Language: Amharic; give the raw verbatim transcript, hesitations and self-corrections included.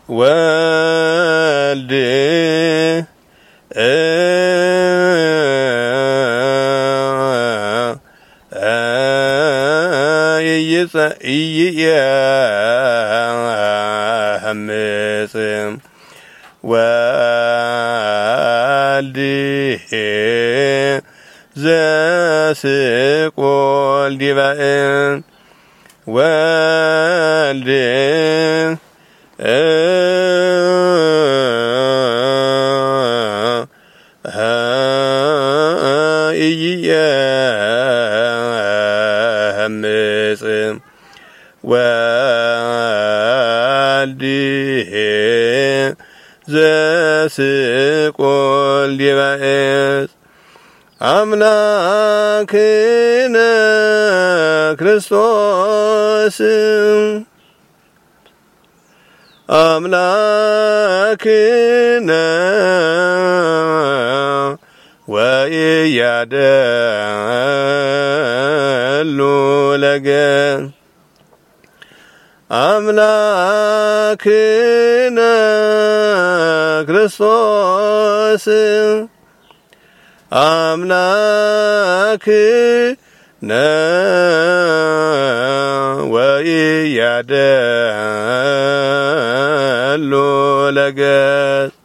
ወልድ ኢይጸኢየሐምጽ ወልድ ዘስቆል ዲበ ወልድ ኢይሐምጽ ወልድ ዘስቆል ዲበ አምላክነ ክርስቶስ አምላክነ ወኢያደሉ ለገን አምላክነ ክርስቶስ አምላክነ ወኢያደሉ ለገን